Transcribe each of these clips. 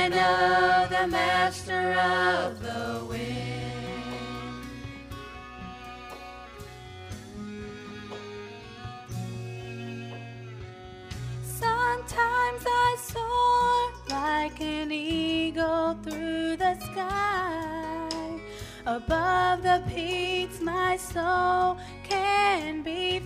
I know the master of the wind. Sometimes I soar like an eagle through the sky. Above the peaks my soul can be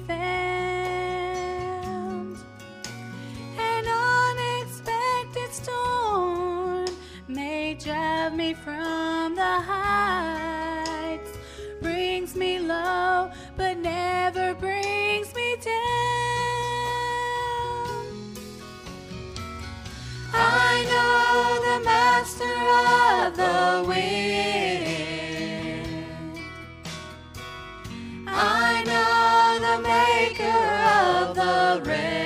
found. An unexpected storm may drive me from the heights, brings me low but never brings me down. I know the master of the wind. I know the maker of the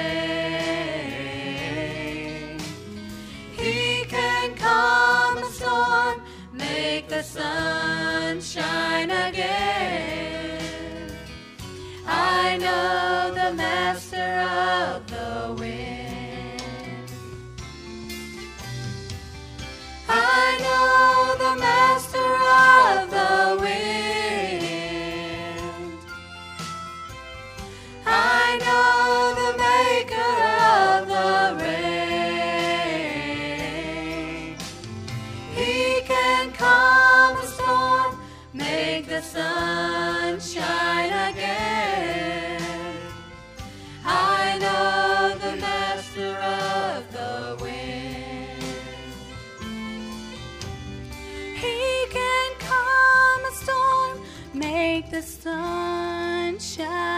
rain. He can calm a storm, make the sun shine again. I know the master of the wind. I know the master of the wind. I know the maker of the rain. He can calm a storm, make the sun shine again. I know the master of the wind. He can calm a storm, make the sun shine.